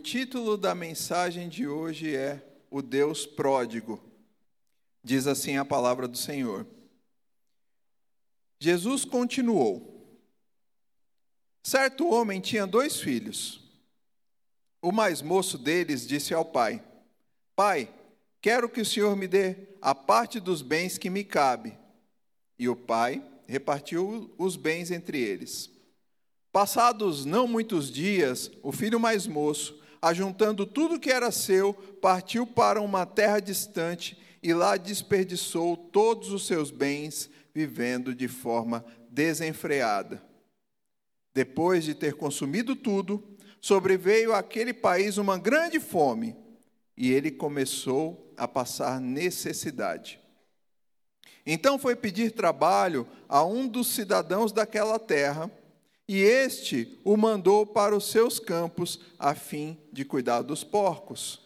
título da mensagem de hoje é O Deus Pródigo. Diz assim a palavra do Senhor. Jesus continuou. Certo homem tinha 2 filhos. O mais moço deles disse ao pai: Pai, quero que o Senhor me dê a parte dos bens que me cabe. E o pai repartiu os bens entre eles. Passados não muitos dias, o filho mais moço, ajuntando tudo que era seu, partiu para uma terra distante e lá desperdiçou todos os seus bens, vivendo de forma desenfreada. Depois de ter consumido tudo, sobreveio àquele país uma grande fome, e ele começou a passar necessidade. Então foi pedir trabalho a um dos cidadãos daquela terra, e este o mandou para os seus campos, a fim de cuidar dos porcos.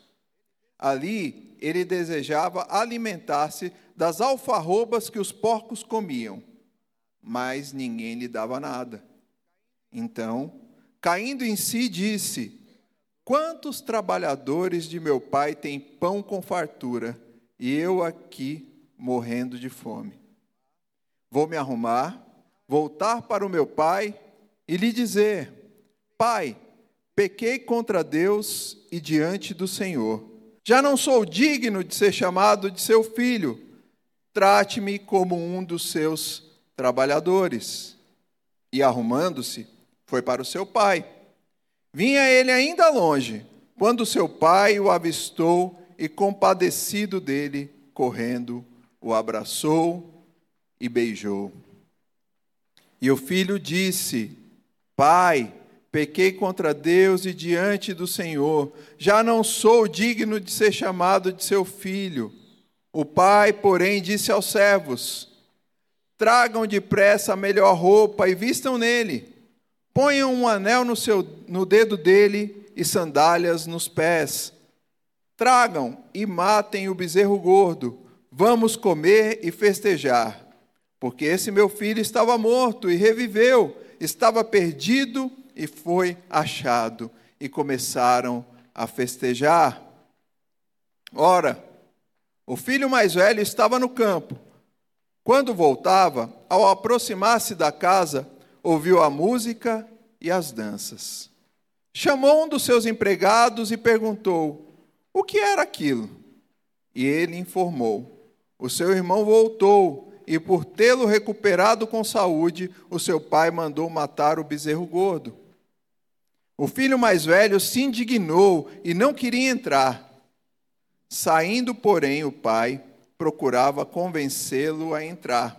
Ali ele desejava alimentar-se das alfarrobas que os porcos comiam, mas ninguém lhe dava nada. Então, caindo em si, disse: Quantos trabalhadores de meu pai têm pão com fartura, e eu aqui morrendo de fome? Vou me arrumar, voltar para o meu pai e lhe dizer: Pai, pequei contra Deus e diante do Senhor. Já não sou digno de ser chamado de seu filho. Trate-me como um dos seus trabalhadores. E arrumando-se, foi para o seu pai. Vinha ele ainda longe, quando seu pai o avistou e, compadecido dele, correndo, o abraçou e beijou. E o filho disse: Pai, pequei contra Deus e diante do Senhor. Já não sou digno de ser chamado de seu filho. O pai, porém, disse aos servos: Tragam depressa a melhor roupa e vistam nele. Ponham um anel no dedo dele e sandálias nos pés. Tragam e matem o bezerro gordo. Vamos comer e festejar. Porque esse meu filho estava morto e reviveu, estava perdido e foi achado. E começaram a festejar. Ora, o filho mais velho estava no campo. Quando voltava, ao aproximar-se da casa, ouviu a música e as danças. Chamou um dos seus empregados e perguntou: O que era aquilo? E ele informou: O seu irmão voltou, e por tê-lo recuperado com saúde, o seu pai mandou matar o bezerro gordo. O filho mais velho se indignou e não queria entrar. Saindo, porém, o pai procurava convencê-lo a entrar.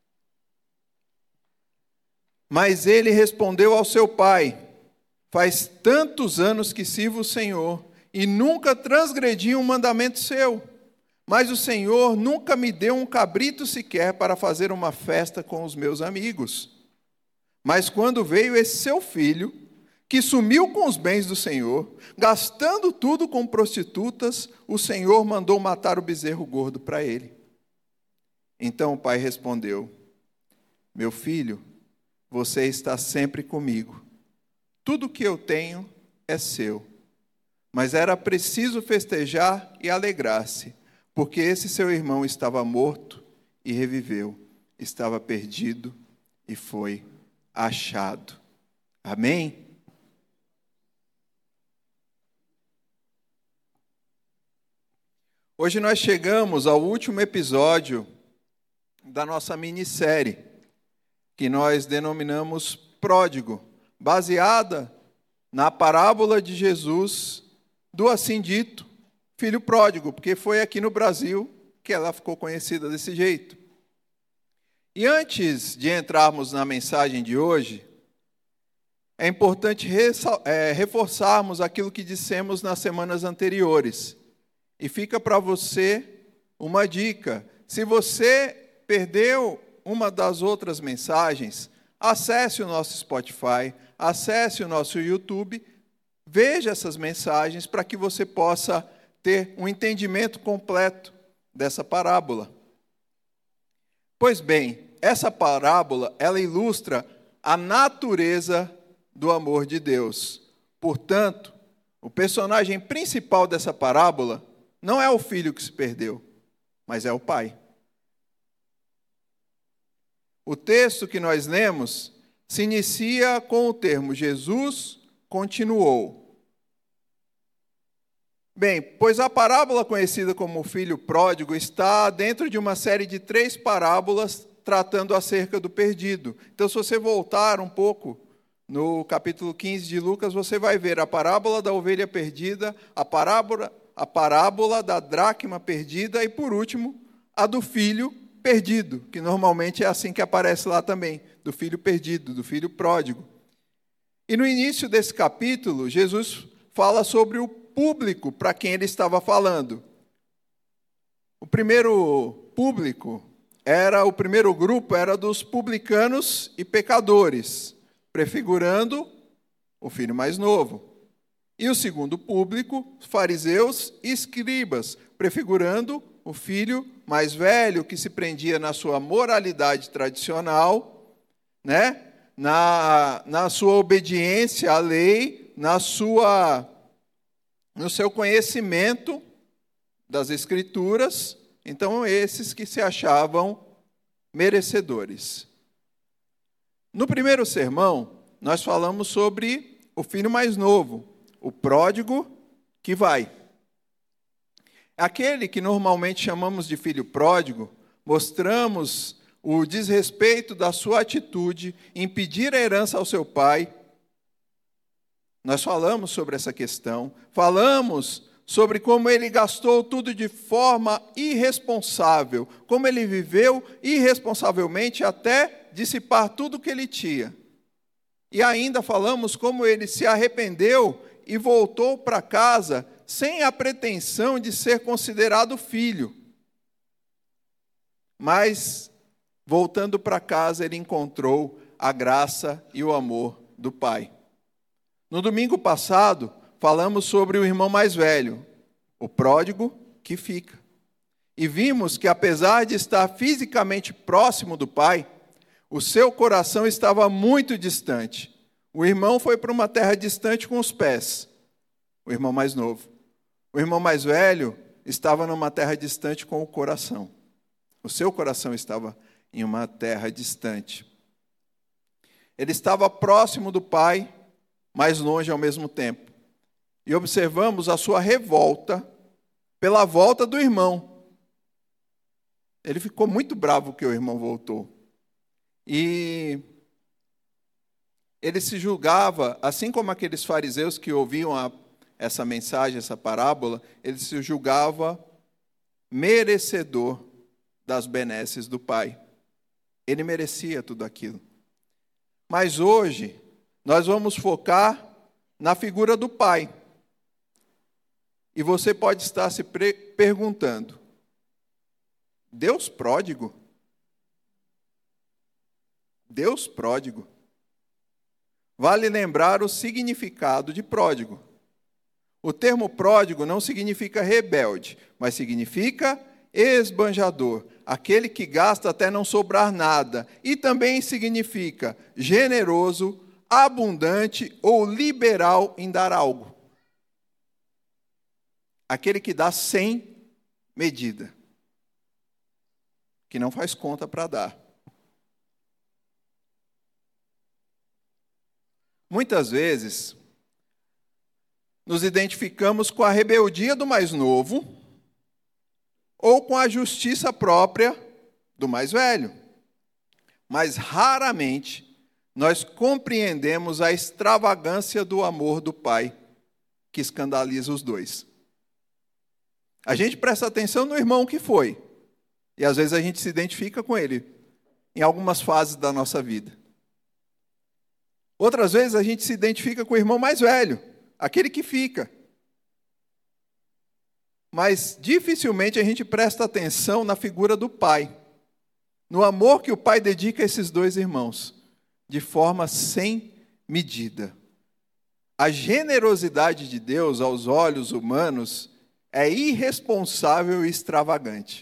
Mas ele respondeu ao seu pai: Faz tantos anos que sirvo o Senhor, e nunca transgredi um mandamento seu. Mas o Senhor nunca me deu um cabrito sequer para fazer uma festa com os meus amigos. Mas quando veio esse seu filho, que sumiu com os bens do Senhor, gastando tudo com prostitutas, o Senhor mandou matar o bezerro gordo para ele. Então o pai respondeu: Meu filho, você está sempre comigo. Tudo que eu tenho é seu. Mas era preciso festejar e alegrar-se, porque esse seu irmão estava morto e reviveu, estava perdido e foi achado. Amém? Hoje nós chegamos ao último episódio da nossa minissérie, que nós denominamos Pródigo, baseada na parábola de Jesus do assim dito filho pródigo, porque foi aqui no Brasil que ela ficou conhecida desse jeito. E antes de entrarmos na mensagem de hoje, é importante reforçarmos aquilo que dissemos nas semanas anteriores. E fica para você uma dica: se você perdeu uma das outras mensagens, acesse o nosso Spotify, acesse o nosso YouTube, veja essas mensagens para que você possa ter um entendimento completo dessa parábola. Pois bem, essa parábola, ela ilustra a natureza do amor de Deus. Portanto, O personagem principal dessa parábola não é o filho que se perdeu, mas é o pai. O texto que nós lemos se inicia com o termo Jesus continuou. Bem, pois a parábola conhecida como o filho pródigo está dentro de uma série de 3 parábolas tratando acerca do perdido. Então, se você voltar um pouco no capítulo 15 de Lucas, você vai ver a parábola da ovelha perdida, a parábola da dracma perdida e, por último, a do filho perdido, que normalmente é assim que aparece lá também, do filho perdido, do filho pródigo. E no início desse capítulo, Jesus fala sobre o público para quem ele estava falando. O primeiro grupo era dos publicanos e pecadores, prefigurando o filho mais novo. E o segundo público, fariseus e escribas, prefigurando o filho mais velho, que se prendia na sua moralidade tradicional, né? na sua obediência à lei, no seu conhecimento das Escrituras. Então, esses que se achavam merecedores. No primeiro sermão, nós falamos sobre o filho mais novo, o pródigo que vai. Aquele que normalmente chamamos de filho pródigo, mostramos o desrespeito da sua atitude em pedir a herança ao seu pai. Nós falamos sobre essa questão, falamos sobre como ele gastou tudo de forma irresponsável, como ele viveu irresponsavelmente até dissipar tudo que ele tinha. E ainda falamos como ele se arrependeu e voltou para casa sem a pretensão de ser considerado filho. Mas, voltando para casa, ele encontrou a graça e o amor do Pai. No domingo passado, falamos sobre o irmão mais velho, o pródigo que fica. E vimos que, apesar de estar fisicamente próximo do pai, o seu coração estava muito distante. O irmão foi para uma terra distante com os pés, o irmão mais novo. O irmão mais velho estava numa terra distante com o coração. O seu coração estava em uma terra distante. Ele estava próximo do pai, mas longe ao mesmo tempo. E observamos a sua revolta pela volta do irmão. Ele ficou muito bravo que o irmão voltou. E ele se julgava, assim como aqueles fariseus que ouviam essa mensagem, essa parábola, ele se julgava merecedor das benesses do Pai. Ele merecia tudo aquilo. Mas hoje, nós vamos focar na figura do Pai. E você pode estar se perguntando, Deus pródigo? Deus pródigo? Vale lembrar o significado de pródigo. O termo pródigo não significa rebelde, mas significa esbanjador, aquele que gasta até não sobrar nada. E também significa generoso, abundante ou liberal em dar algo. Aquele que dá sem medida, que não faz conta para dar. Muitas vezes, nos identificamos com a rebeldia do mais novo ou com a justiça própria do mais velho. Mas raramente nós compreendemos a extravagância do amor do Pai, que escandaliza os dois. A gente presta atenção no irmão que foi, e às vezes a gente se identifica com ele em algumas fases da nossa vida. Outras vezes a gente se identifica com o irmão mais velho, aquele que fica. Mas dificilmente a gente presta atenção na figura do pai, no amor que o pai dedica a esses dois irmãos, de forma sem medida. A generosidade de Deus aos olhos humanos é irresponsável e extravagante.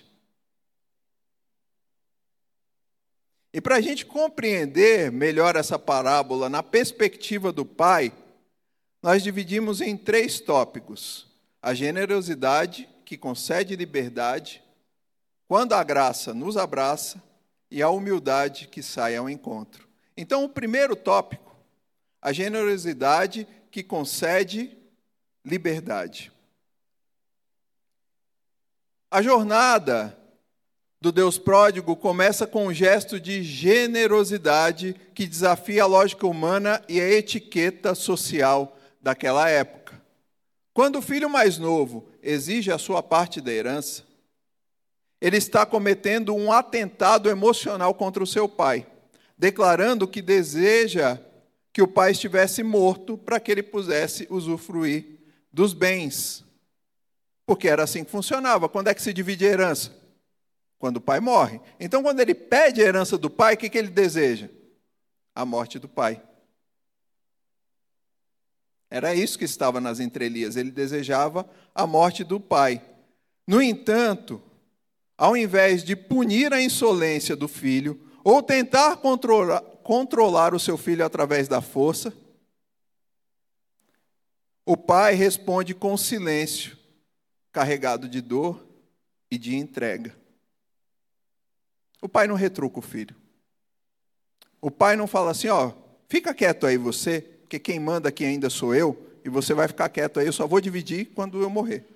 E para a gente compreender melhor essa parábola na perspectiva do pai, nós dividimos em 3 tópicos: a generosidade, que concede liberdade, quando a graça nos abraça, e a humildade que sai ao encontro. Então, o primeiro tópico, a generosidade que concede liberdade. A jornada do Deus pródigo começa com um gesto de generosidade que desafia a lógica humana e a etiqueta social daquela época. Quando o filho mais novo exige a sua parte da herança, ele está cometendo um atentado emocional contra o seu pai, declarando que deseja que o pai estivesse morto para que ele pudesse usufruir dos bens. Porque era assim que funcionava. Quando é que se divide a herança? Quando o pai morre. Então, quando ele pede a herança do pai, o que ele deseja? A morte do pai. Era isso que estava nas entrelinhas. Ele desejava a morte do pai. No entanto, ao invés de punir a insolência do filho, ou tentar controlar o seu filho através da força, o pai responde com silêncio, carregado de dor e de entrega. O pai não retruca o filho. O pai não fala assim, fica quieto aí você, porque quem manda aqui ainda sou eu, e você vai ficar quieto aí, eu só vou dividir quando eu morrer.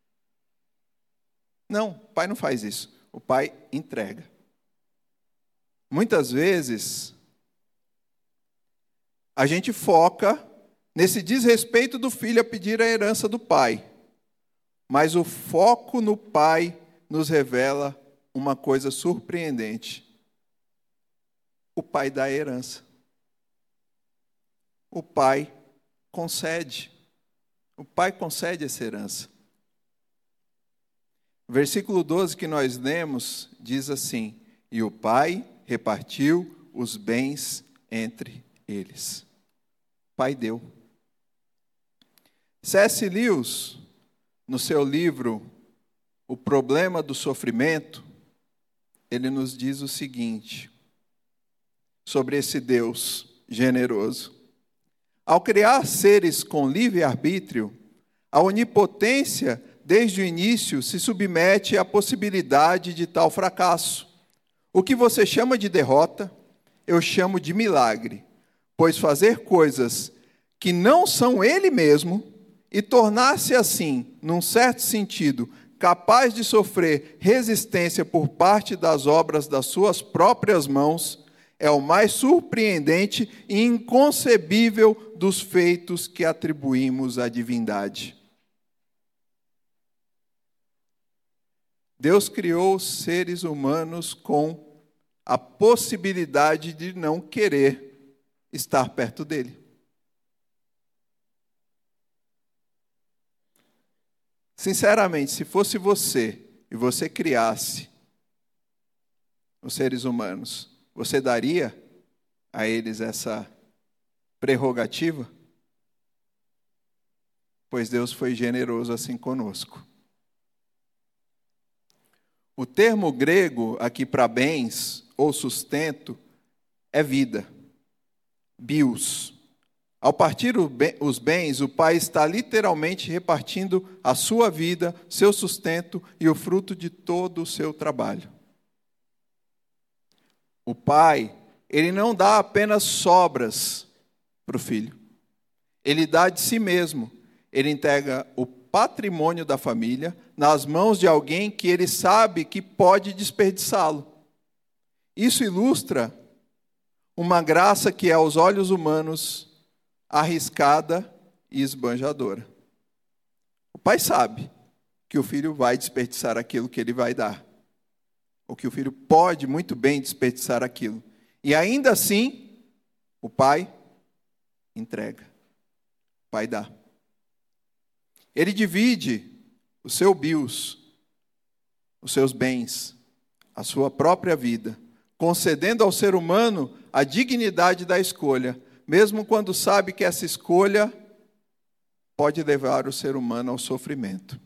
Não, o pai não faz isso. O pai entrega. Muitas vezes, a gente foca nesse desrespeito do filho a pedir a herança do pai. Mas o foco no pai nos revela uma coisa surpreendente. O pai dá a herança. O pai concede. O pai concede essa herança. O versículo 12 que nós lemos diz assim: e o pai repartiu os bens entre eles. O pai deu. C.S. Lewis, no seu livro O Problema do Sofrimento, ele nos diz o seguinte, sobre esse Deus generoso. Ao criar seres com livre-arbítrio, a onipotência, desde o início, se submete à possibilidade de tal fracasso. O que você chama de derrota, eu chamo de milagre, pois fazer coisas que não são ele mesmo e tornar-se assim, num certo sentido, capaz de sofrer resistência por parte das obras das suas próprias mãos, é o mais surpreendente e inconcebível dos feitos que atribuímos à divindade. Deus criou seres humanos com a possibilidade de não querer estar perto dele. Sinceramente, se fosse você e você criasse os seres humanos, você daria a eles essa prerrogativa? Pois Deus foi generoso assim conosco. O termo grego aqui para bens ou sustento é vida, bios. Ao partir os bens, o pai está literalmente repartindo a sua vida, seu sustento e o fruto de todo o seu trabalho. O pai, ele não dá apenas sobras para o filho. Ele dá de si mesmo. Ele entrega o patrimônio da família nas mãos de alguém que ele sabe que pode desperdiçá-lo. Isso ilustra uma graça que é, aos olhos humanos, arriscada e esbanjadora. O pai sabe que o filho vai desperdiçar aquilo que ele vai dar. Ou que o filho pode muito bem desperdiçar aquilo. E ainda assim, o pai entrega. O pai dá. Ele divide o seu bios, os seus bens, a sua própria vida, concedendo ao ser humano a dignidade da escolha, mesmo quando sabe que essa escolha pode levar o ser humano ao sofrimento.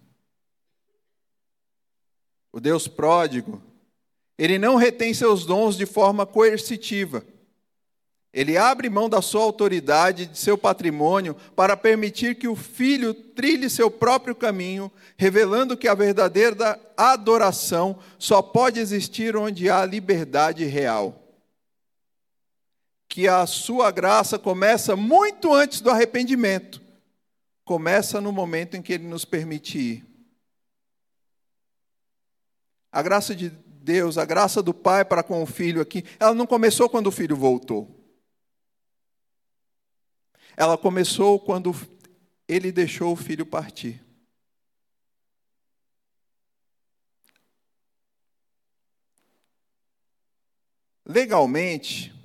O Deus pródigo, ele não retém seus dons de forma coercitiva. Ele abre mão da sua autoridade, de seu patrimônio, para permitir que o filho trilhe seu próprio caminho, revelando que a verdadeira adoração só pode existir onde há liberdade real. Que a sua graça começa muito antes do arrependimento. Começa no momento em que Ele nos permite ir. A graça de Deus, a graça do Pai para com o Filho aqui, ela não começou quando o Filho voltou. Ela começou quando Ele deixou o Filho partir. Legalmente,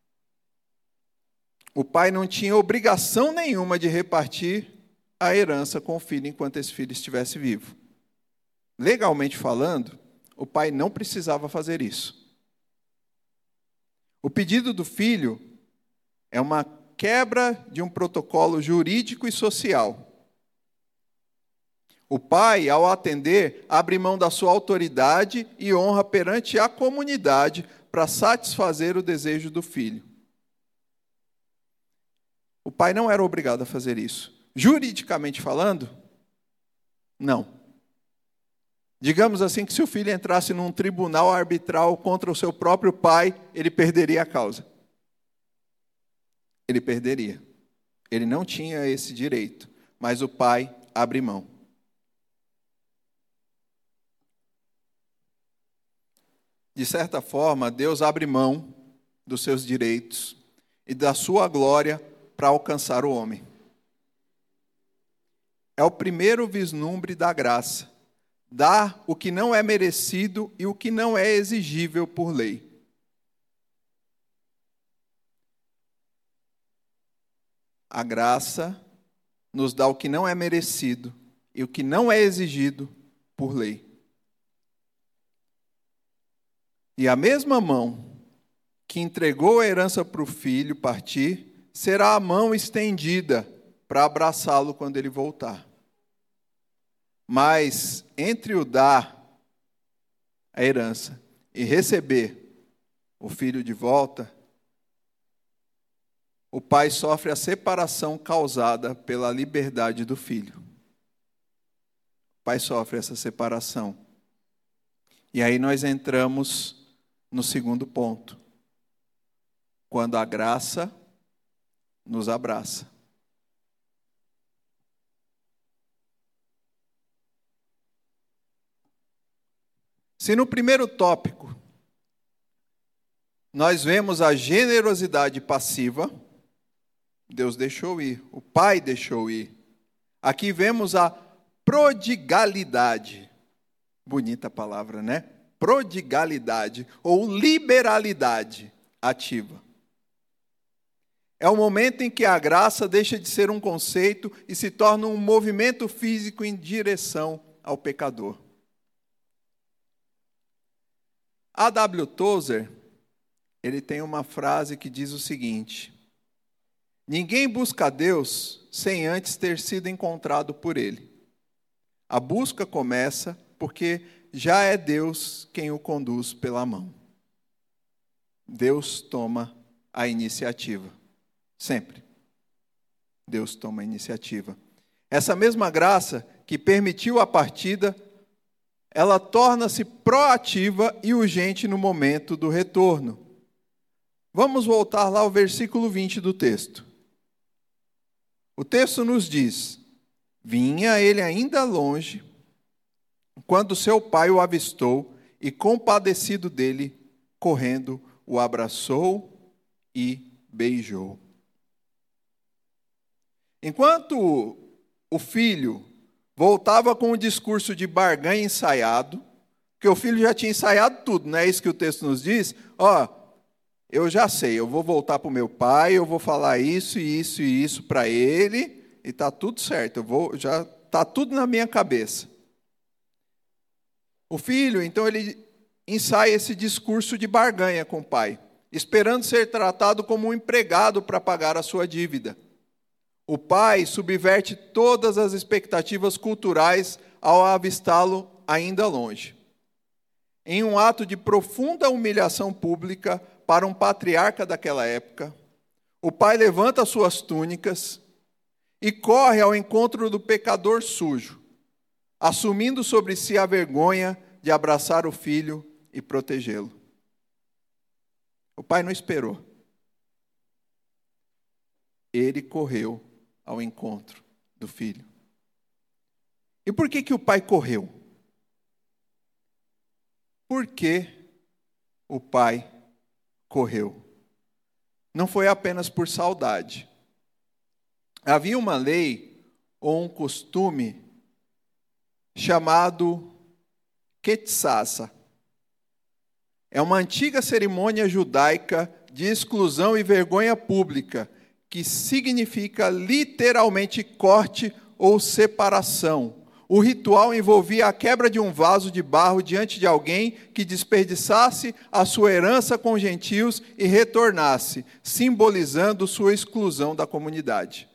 o pai não tinha obrigação nenhuma de repartir a herança com o filho enquanto esse filho estivesse vivo. Legalmente falando, o pai não precisava fazer isso. O pedido do filho é uma quebra de um protocolo jurídico e social. O pai, ao atender, abre mão da sua autoridade e honra perante a comunidade para satisfazer o desejo do filho. O pai não era obrigado a fazer isso. Juridicamente falando, não. Digamos assim que se o filho entrasse num tribunal arbitral contra o seu próprio pai, ele perderia a causa. Ele perderia. Ele não tinha esse direito, mas o pai abre mão. De certa forma, Deus abre mão dos seus direitos e da sua glória para alcançar o homem. É o primeiro vislumbre da graça. Dar o que não é merecido e o que não é exigível por lei. A graça nos dá o que não é merecido e o que não é exigido por lei. E a mesma mão que entregou a herança para o filho partir, será a mão estendida para abraçá-lo quando ele voltar. Mas entre o dar a herança e receber o filho de volta, o pai sofre a separação causada pela liberdade do filho. O pai sofre essa separação. E aí nós entramos no segundo ponto. Quando a graça nos abraça. Se no primeiro tópico nós vemos a generosidade passiva, Deus deixou ir, o Pai deixou ir. Aqui vemos a prodigalidade. Bonita palavra, né? Prodigalidade ou liberalidade ativa. É o momento em que a graça deixa de ser um conceito e se torna um movimento físico em direção ao pecador. A.W. Tozer, ele tem uma frase que diz o seguinte: ninguém busca a Deus sem antes ter sido encontrado por Ele. A busca começa porque já é Deus quem o conduz pela mão. Deus toma a iniciativa. Sempre. Deus toma a iniciativa. Essa mesma graça que permitiu a partida, ela torna-se proativa e urgente no momento do retorno. Vamos voltar lá ao versículo 20 do texto. O texto nos diz: vinha ele ainda longe, quando seu pai o avistou e, compadecido dele, correndo, o abraçou e beijou. Enquanto o filho voltava com um discurso de barganha ensaiado, porque o filho já tinha ensaiado tudo, não é isso que o texto nos diz? Eu já sei, eu vou voltar para o meu pai, eu vou falar isso e isso e isso para ele, e está tudo certo, já está tudo na minha cabeça. O filho, então, ele ensaia esse discurso de barganha com o pai, esperando ser tratado como um empregado para pagar a sua dívida. O pai subverte todas as expectativas culturais ao avistá-lo ainda longe. Em um ato de profunda humilhação pública para um patriarca daquela época, o pai levanta suas túnicas e corre ao encontro do pecador sujo, assumindo sobre si a vergonha de abraçar o filho e protegê-lo. O pai não esperou. Ele correu ao encontro do filho. E por que o pai correu? Por que o pai correu? Não foi apenas por saudade. Havia uma lei ou um costume chamado Quetsassa. É uma antiga cerimônia judaica de exclusão e vergonha pública, que significa literalmente corte ou separação. O ritual envolvia a quebra de um vaso de barro diante de alguém que desperdiçasse a sua herança com gentios e retornasse, simbolizando sua exclusão da comunidade.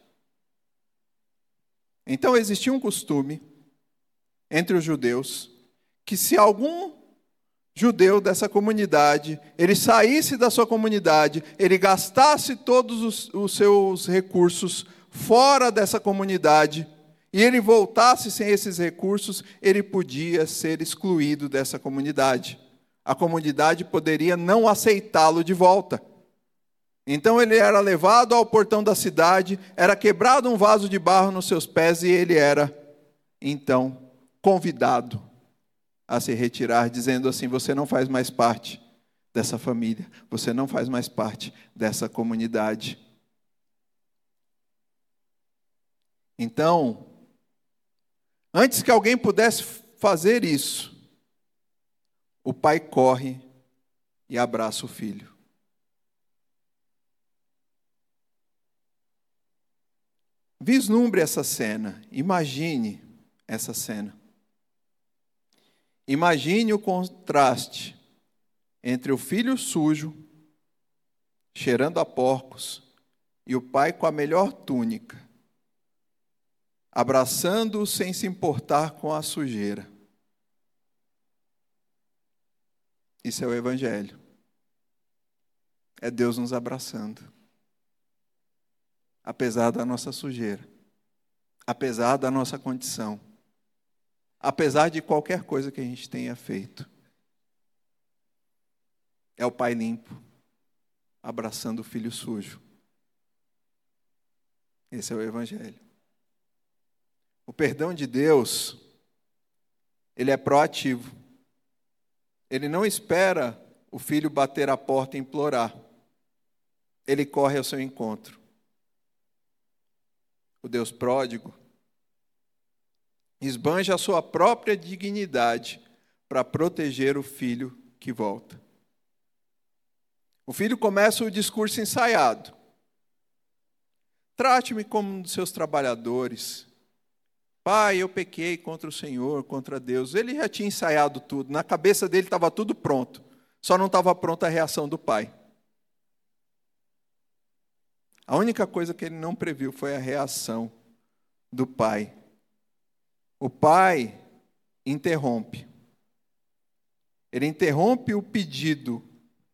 Então existia um costume entre os judeus que, se algum judeu dessa comunidade, ele saísse da sua comunidade, ele gastasse todos os seus recursos fora dessa comunidade, e ele voltasse sem esses recursos, ele podia ser excluído dessa comunidade. A comunidade poderia não aceitá-lo de volta. Então ele era levado ao portão da cidade, era quebrado um vaso de barro nos seus pés, e ele era, então, convidado a se retirar, dizendo assim: você não faz mais parte dessa família, você não faz mais parte dessa comunidade. Então, antes que alguém pudesse fazer isso, o pai corre e abraça o filho. Vislumbre essa cena, imagine essa cena. Imagine o contraste entre o filho sujo, cheirando a porcos, e o pai com a melhor túnica, abraçando-o sem se importar com a sujeira. Isso é o Evangelho. É Deus nos abraçando. Apesar da nossa sujeira. Apesar da nossa condição. Apesar de qualquer coisa que a gente tenha feito. É o pai limpo, abraçando o filho sujo. Esse é o Evangelho. O perdão de Deus, ele é proativo. Ele não espera o filho bater a porta e implorar. Ele corre ao seu encontro. O Deus pródigo esbanja a sua própria dignidade para proteger o filho que volta. O filho começa o discurso ensaiado. Trate-me como um dos seus trabalhadores. Pai, eu pequei contra o Senhor, contra Deus. Ele já tinha ensaiado tudo. Na cabeça dele estava tudo pronto. Só não estava pronta a reação do pai. A única coisa que ele não previu foi a reação do pai. O pai interrompe. Ele interrompe o pedido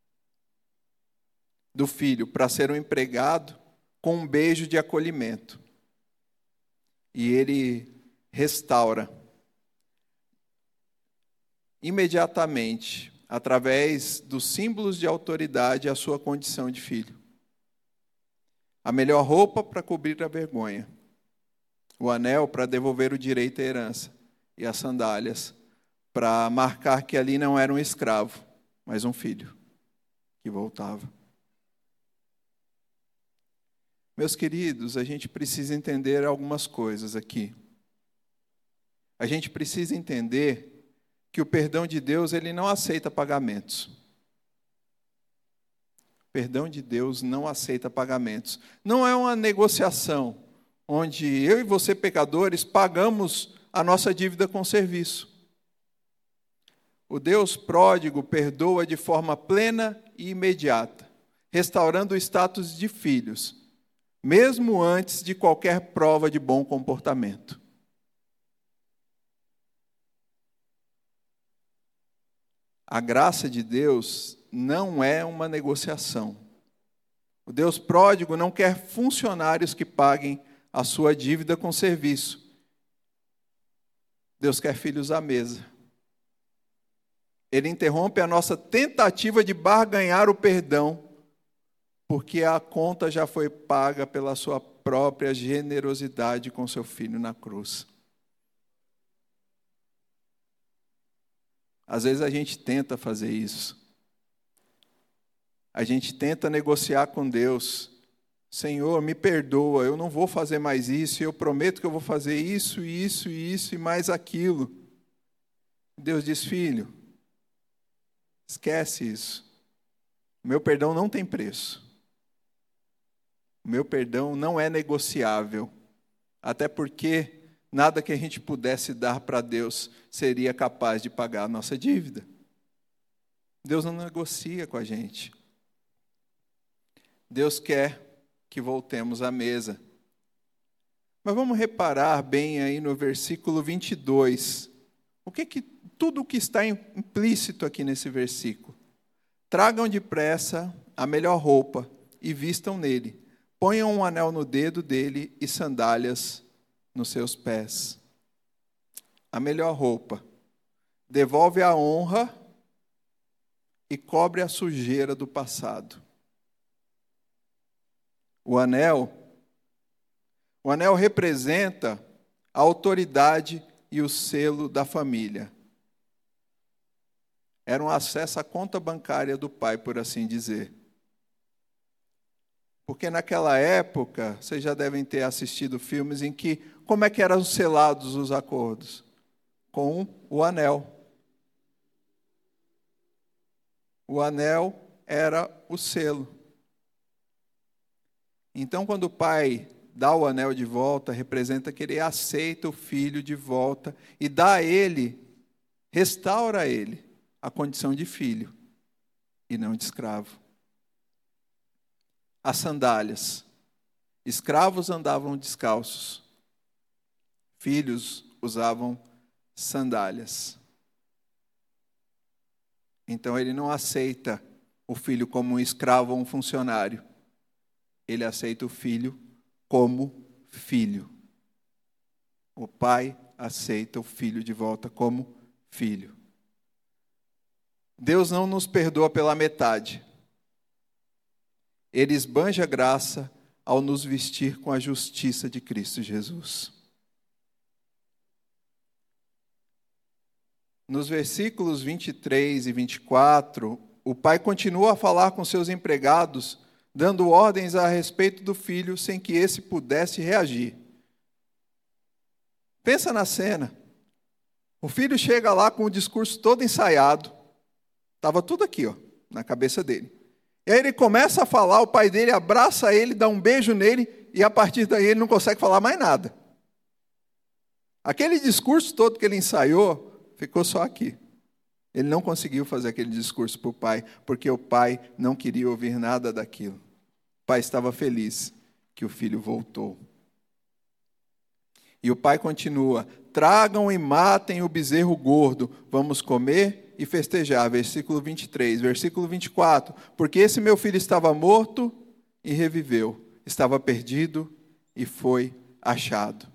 do filho para ser um empregado com um beijo de acolhimento. E ele restaura imediatamente, através dos símbolos de autoridade, a sua condição de filho. A melhor roupa para cobrir a vergonha, o anel para devolver o direito à herança, e as sandálias para marcar que ali não era um escravo, mas um filho que voltava. Meus queridos, a gente precisa entender algumas coisas aqui. A gente precisa entender que o perdão de Deus, ele não aceita pagamentos. O perdão de Deus não aceita pagamentos. Não é uma negociação onde eu e você, pecadores, pagamos a nossa dívida com serviço. O Deus pródigo perdoa de forma plena e imediata, restaurando o status de filhos, mesmo antes de qualquer prova de bom comportamento. A graça de Deus não é uma negociação. O Deus pródigo não quer funcionários que paguem a sua dívida com serviço. Deus quer filhos à mesa. Ele interrompe a nossa tentativa de barganhar o perdão, porque a conta já foi paga pela sua própria generosidade com seu filho na cruz. Às vezes a gente tenta fazer isso. A gente tenta negociar com Deus. Senhor, me perdoa, eu não vou fazer mais isso, eu prometo que eu vou fazer isso, isso, isso e mais aquilo. Deus diz, filho, esquece isso. O meu perdão não tem preço. O meu perdão não é negociável. Até porque nada que a gente pudesse dar para Deus seria capaz de pagar a nossa dívida. Deus não negocia com a gente. Deus quer que voltemos à mesa. Mas vamos reparar bem aí no versículo 22. Tudo o que está implícito aqui nesse versículo. Tragam depressa a melhor roupa e vistam nele. Ponham um anel no dedo dele e sandálias nos seus pés. A melhor roupa. Devolve a honra e cobre a sujeira do passado. O anel representa a autoridade e o selo da família. Era um acesso à conta bancária do pai, por assim dizer. Porque naquela época, vocês já devem ter assistido filmes em que, como é que eram selados os acordos? Com o anel. O anel era o selo. Então, quando o pai dá o anel de volta, representa que ele aceita o filho de volta e dá a ele, restaura a ele a condição de filho e não de escravo. As sandálias. Escravos andavam descalços. Filhos usavam sandálias. Então ele não aceita o filho como um escravo ou um funcionário. Ele aceita o filho como filho. O pai aceita o filho de volta como filho. Deus não nos perdoa pela metade. Ele esbanja graça ao nos vestir com a justiça de Cristo Jesus. Nos versículos 23 e 24, o pai continua a falar com seus empregados, dando ordens a respeito do filho sem que esse pudesse reagir. Pensa na cena. O filho chega lá com o discurso todo ensaiado. Estava tudo aqui, na cabeça dele. E aí ele começa a falar, o pai dele abraça ele, dá um beijo nele, e a partir daí ele não consegue falar mais nada. Aquele discurso todo que ele ensaiou, ficou só aqui. Ele não conseguiu fazer aquele discurso para o pai, porque o pai não queria ouvir nada daquilo. O pai estava feliz que o filho voltou. E o pai continua, tragam e matem o bezerro gordo, vamos comer e festejar. Versículo 23, versículo 24. Porque esse meu filho estava morto e reviveu, estava perdido e foi achado.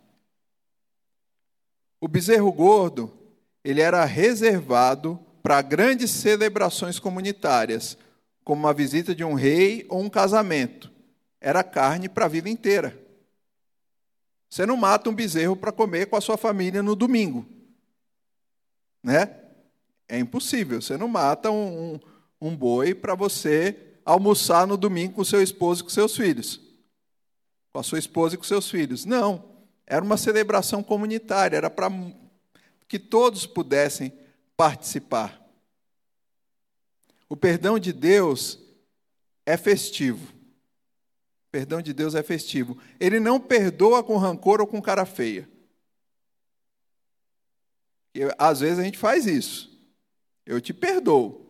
O bezerro gordo, ele era reservado para grandes celebrações comunitárias, como a visita de um rei ou um casamento. Era carne para a vida inteira. Você não mata um bezerro para comer com a sua família no domingo. Né? É impossível. Você não mata um boi para você almoçar no domingo com seu esposo e com seus filhos. Com a sua esposa e com seus filhos. Não. Era uma celebração comunitária. Era para que todos pudessem participar. O perdão de Deus é festivo. O perdão de Deus é festivo. Ele não perdoa com rancor ou com cara feia. Às vezes a gente faz isso. Eu te perdoo.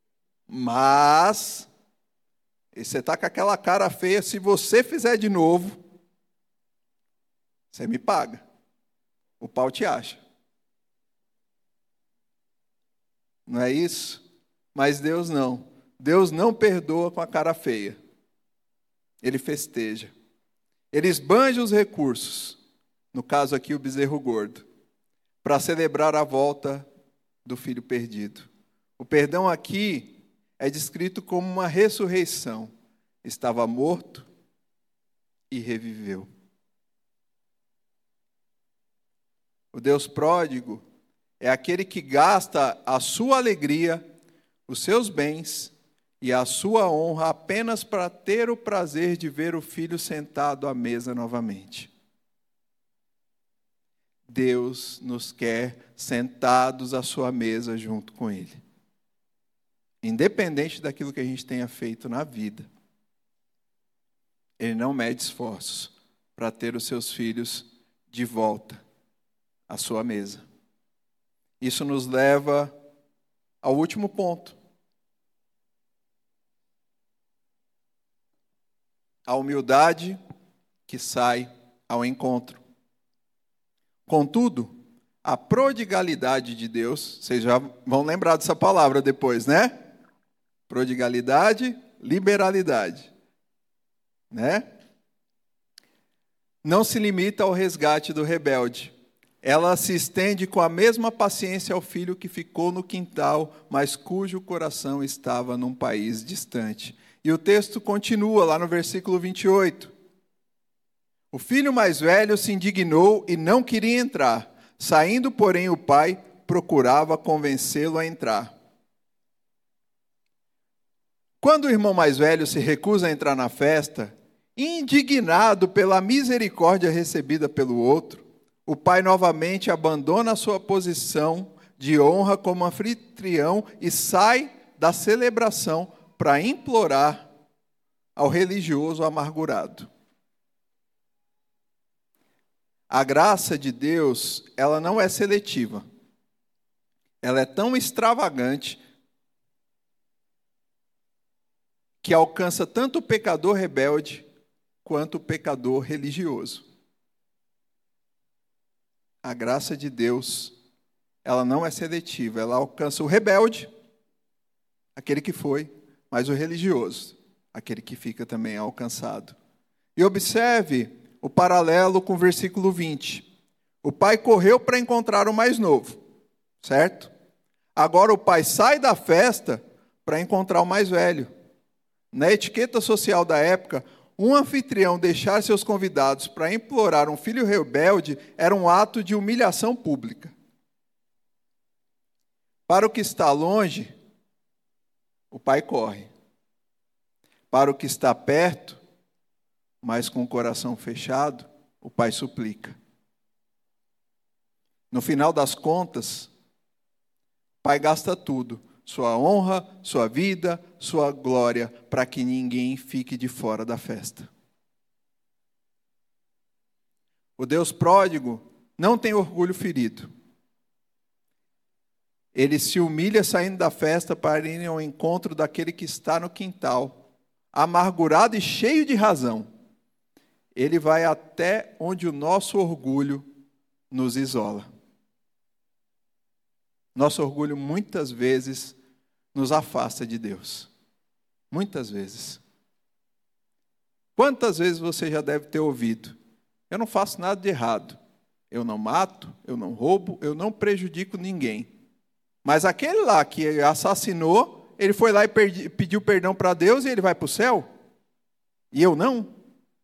Mas você está com aquela cara feia, se você fizer de novo, você me paga. O pau te acha. Não é isso? Mas Deus não. Deus não perdoa com a cara feia. ele festeja. Ele esbanja os recursos, no caso aqui o bezerro gordo, para celebrar a volta do filho perdido. O perdão aqui é descrito como uma ressurreição. Estava morto e reviveu. O Deus pródigo é aquele que gasta a sua alegria, os seus bens e a sua honra apenas para ter o prazer de ver o filho sentado à mesa novamente. Deus nos quer sentados à sua mesa junto com Ele. Independente daquilo que a gente tenha feito na vida. Ele não mede esforços para ter os seus filhos de volta à sua mesa. Isso nos leva ao último ponto. A humildade que sai ao encontro. Contudo, a prodigalidade de Deus, vocês já vão lembrar dessa palavra depois, né? Prodigalidade, liberalidade, né? Não se limita ao resgate do rebelde. Ela se estende com a mesma paciência ao filho que ficou no quintal, mas cujo coração estava num país distante. E o texto continua lá no versículo 28. O filho mais velho se indignou e não queria entrar. Saindo, porém, o pai procurava convencê-lo a entrar. Quando o irmão mais velho se recusa a entrar na festa, indignado pela misericórdia recebida pelo outro, o pai novamente abandona a sua posição de honra como anfitrião e sai da celebração para implorar ao religioso amargurado. A graça de Deus, ela não é seletiva. Ela é tão extravagante que alcança tanto o pecador rebelde quanto o pecador religioso. A graça de Deus, ela não é seletiva. Ela alcança o rebelde, aquele que foi, mas o religioso, aquele que fica também alcançado. E observe o paralelo com o versículo 20. O pai correu para encontrar o mais novo, certo? Agora o pai sai da festa para encontrar o mais velho. Na etiqueta social da época, um anfitrião deixar seus convidados para implorar um filho rebelde era um ato de humilhação pública. Para o que está longe, o pai corre. Para o que está perto, mas com o coração fechado, o pai suplica. No final das contas, o pai gasta tudo, sua honra, sua vida, sua glória, para que ninguém fique de fora da festa. O Deus pródigo não tem orgulho ferido. Ele se humilha saindo da festa para ir ao encontro daquele que está no quintal, amargurado e cheio de razão. Ele vai até onde o nosso orgulho nos isola. Nosso orgulho muitas vezes nos afasta de Deus. Muitas vezes. Quantas vezes você já deve ter ouvido? Eu não faço nada de errado. Eu não mato, eu não roubo, eu não prejudico ninguém. Mas aquele lá que assassinou, ele foi lá e pediu perdão para Deus e ele vai para o céu? E eu não?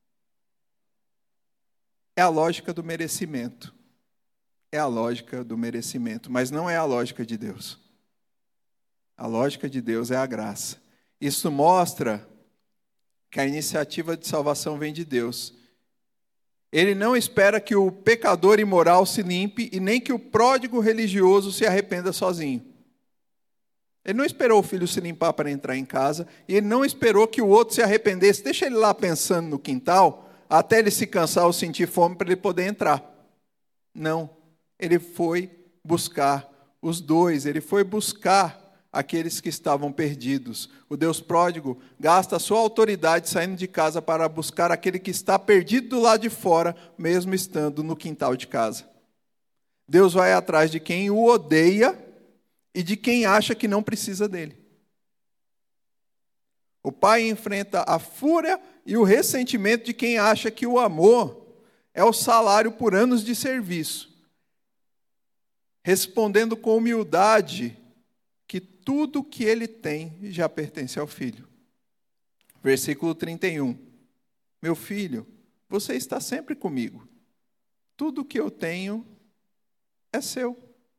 É a lógica do merecimento. É a lógica do merecimento, mas não é a lógica de Deus. A lógica de Deus é a graça. Isso mostra que a iniciativa de salvação vem de Deus. Ele não espera que o pecador imoral se limpe e nem que o pródigo religioso se arrependa sozinho. Ele não esperou o filho se limpar para entrar em casa e ele não esperou que o outro se arrependesse. Deixa ele lá pensando no quintal até ele se cansar ou sentir fome para ele poder entrar. Não. Ele foi buscar os dois. Ele foi buscar aqueles que estavam perdidos. O Deus pródigo gasta a sua autoridade saindo de casa para buscar aquele que está perdido do lado de fora, mesmo estando no quintal de casa. Deus vai atrás de quem o odeia e de quem acha que não precisa dele. O pai enfrenta a fúria e o ressentimento de quem acha que o amor é o salário por anos de serviço, respondendo com humildade que tudo o que ele tem já pertence ao filho. Versículo 31. Meu filho, você está sempre comigo. Tudo o que eu tenho é seu.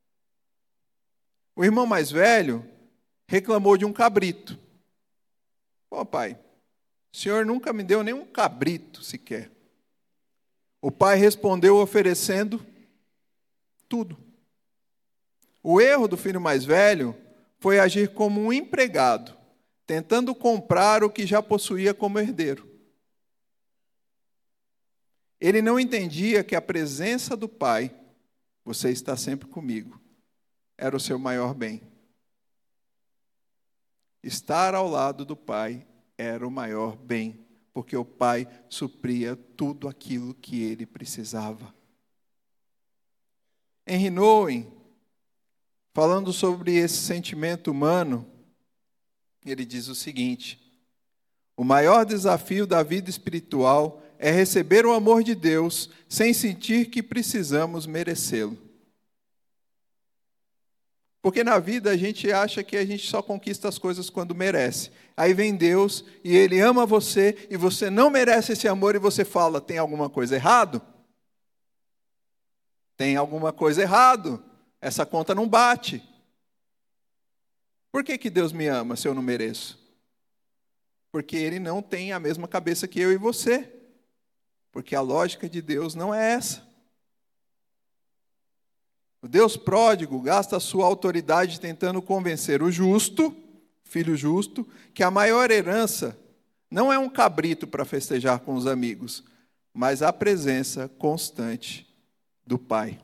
O irmão mais velho reclamou de um cabrito. Pô, pai, o senhor nunca me deu nem um cabrito sequer. O pai respondeu oferecendo tudo. O erro do filho mais velho foi agir como um empregado, tentando comprar o que já possuía como herdeiro. Ele não entendia que a presença do pai, você está sempre comigo, era o seu maior bem. Estar ao lado do pai era o maior bem, porque o pai supria tudo aquilo que ele precisava. Henry Nouwen, falando sobre esse sentimento humano, ele diz o seguinte: o maior desafio da vida espiritual é receber o amor de Deus sem sentir que precisamos merecê-lo. Porque na vida a gente acha que a gente só conquista as coisas quando merece. Aí vem Deus e Ele ama você e você não merece esse amor e você fala, tem alguma coisa errado? Tem alguma coisa errado? Essa conta não bate. Por que Deus me ama se eu não mereço? Porque Ele não tem a mesma cabeça que eu e você. Porque a lógica de Deus não é essa. O Deus pródigo gasta a sua autoridade tentando convencer o justo, filho justo, que a maior herança não é um cabrito para festejar com os amigos, mas a presença constante do Pai.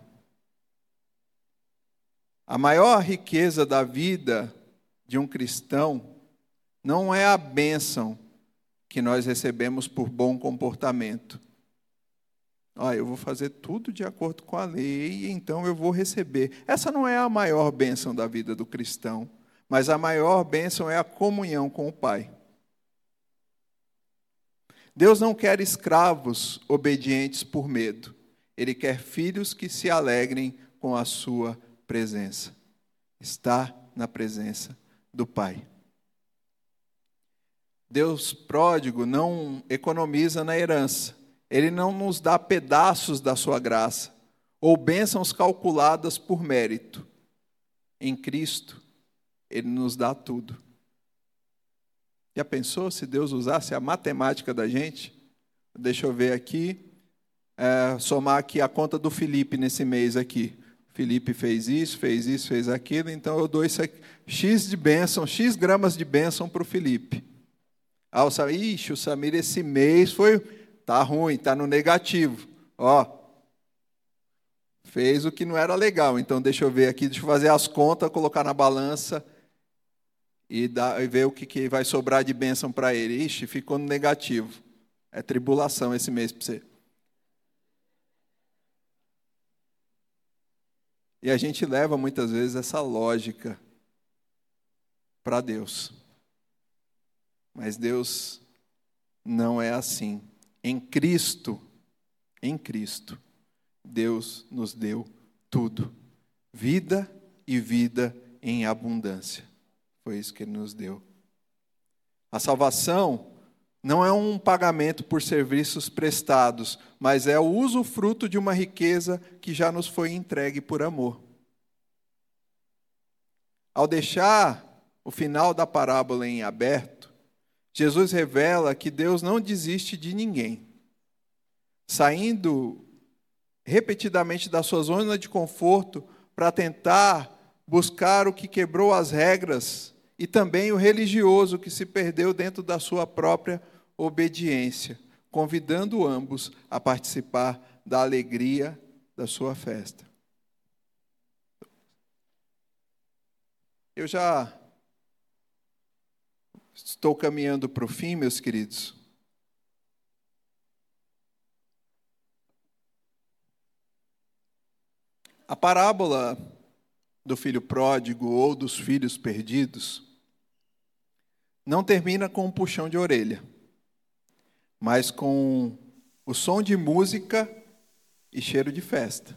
A maior riqueza da vida de um cristão não é a bênção que nós recebemos por bom comportamento. Eu vou fazer tudo de acordo com a lei, então eu vou receber. Essa não é a maior bênção da vida do cristão, mas a maior bênção é a comunhão com o Pai. Deus não quer escravos obedientes por medo. Ele quer filhos que se alegrem com a sua presença. Estar na presença do Pai. Deus pródigo não economiza na herança. Ele não nos dá pedaços da sua graça, ou bênçãos calculadas por mérito. Em Cristo, Ele nos dá tudo. Já pensou se Deus usasse a matemática da gente? Deixa eu ver aqui, somar aqui a conta do Felipe nesse mês aqui. Felipe fez isso, fez aquilo, então eu dou isso aqui, X de bênção, X gramas de bênção para o Felipe. O Samir esse mês tá ruim, tá no negativo. Fez o que não era legal. Então, deixa eu ver aqui, deixa eu fazer as contas, colocar na balança e ver o que vai sobrar de bênção para ele. Ficou no negativo. É tribulação esse mês para você. E a gente leva, muitas vezes, essa lógica para Deus. Mas Deus não é assim. Em Cristo, Deus nos deu tudo. Vida e vida em abundância. Foi isso que Ele nos deu. A salvação não é um pagamento por serviços prestados, mas é o usufruto de uma riqueza que já nos foi entregue por amor. Ao deixar o final da parábola em aberto, Jesus revela que Deus não desiste de ninguém. Saindo repetidamente da sua zona de conforto para tentar buscar o que quebrou as regras e também o religioso que se perdeu dentro da sua própria obediência, convidando ambos a participar da alegria da sua festa. Eu já estou caminhando para o fim, meus queridos. A parábola do filho pródigo ou dos filhos perdidos não termina com um puxão de orelha, mas com o som de música e cheiro de festa.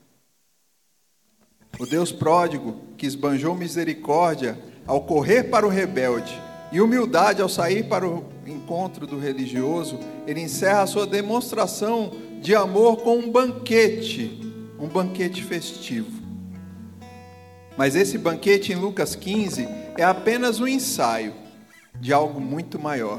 O Deus pródigo, que esbanjou misericórdia ao correr para o rebelde e humildade ao sair para o encontro do religioso, ele encerra a sua demonstração de amor com um banquete festivo. Mas esse banquete em Lucas 15 é apenas um ensaio de algo muito maior.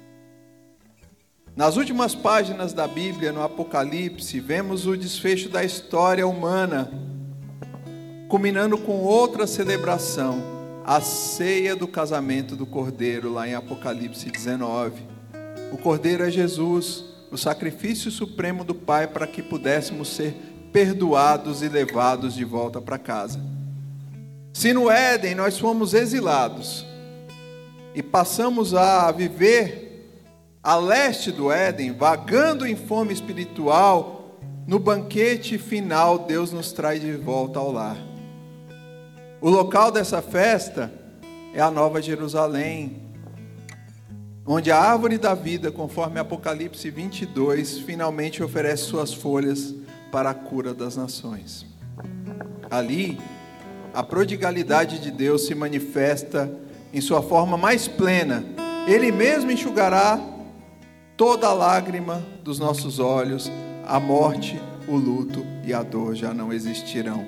Nas últimas páginas da Bíblia, no Apocalipse, vemos o desfecho da história humana, culminando com outra celebração, a ceia do casamento do Cordeiro, lá em Apocalipse 19. O Cordeiro é Jesus, o sacrifício supremo do Pai para que pudéssemos ser perdoados e levados de volta para casa. Se no Éden nós fomos exilados e passamos a viver a leste do Éden, vagando em fome espiritual, no banquete final Deus nos traz de volta ao lar. O local dessa festa é a Nova Jerusalém, onde a árvore da vida, conforme Apocalipse 22, finalmente oferece suas folhas para a cura das nações. Ali, a prodigalidade de Deus se manifesta em sua forma mais plena. Ele mesmo enxugará toda a lágrima dos nossos olhos, a morte, o luto e a dor já não existirão.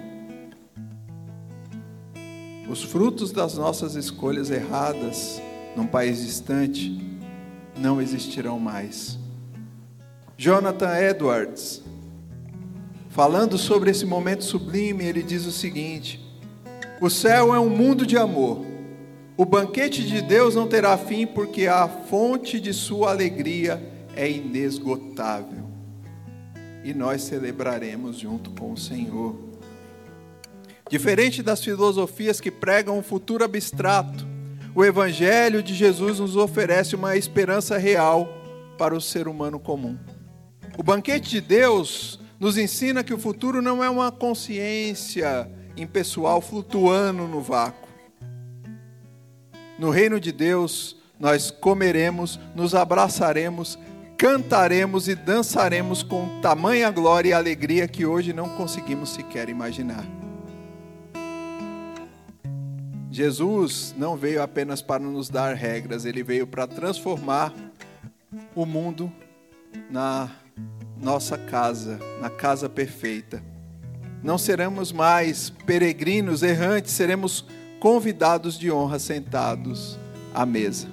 Os frutos das nossas escolhas erradas num país distante não existirão mais. Jonathan Edwards, falando sobre esse momento sublime, ele diz o seguinte: o céu é um mundo de amor. O banquete de Deus não terá fim, porque a fonte de sua alegria é inesgotável. E nós celebraremos junto com o Senhor. Diferente das filosofias que pregam um futuro abstrato, o Evangelho de Jesus nos oferece uma esperança real para o ser humano comum. O banquete de Deus nos ensina que o futuro não é uma consciência impessoal flutuando no vácuo. No reino de Deus, nós comeremos, nos abraçaremos, cantaremos e dançaremos com tamanha glória e alegria que hoje não conseguimos sequer imaginar. Jesus não veio apenas para nos dar regras, ele veio para transformar o mundo na nossa casa, na casa perfeita. Não seremos mais peregrinos errantes, seremos convidados de honra sentados à mesa.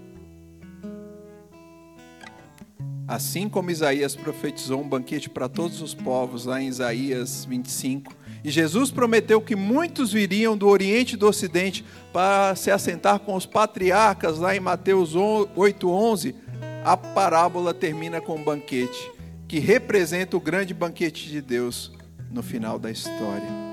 Assim como Isaías profetizou um banquete para todos os povos, lá em Isaías 25, e Jesus prometeu que muitos viriam do Oriente e do Ocidente para se assentar com os patriarcas, lá em Mateus 8:11, a parábola termina com um banquete, que representa o grande banquete de Deus no final da história.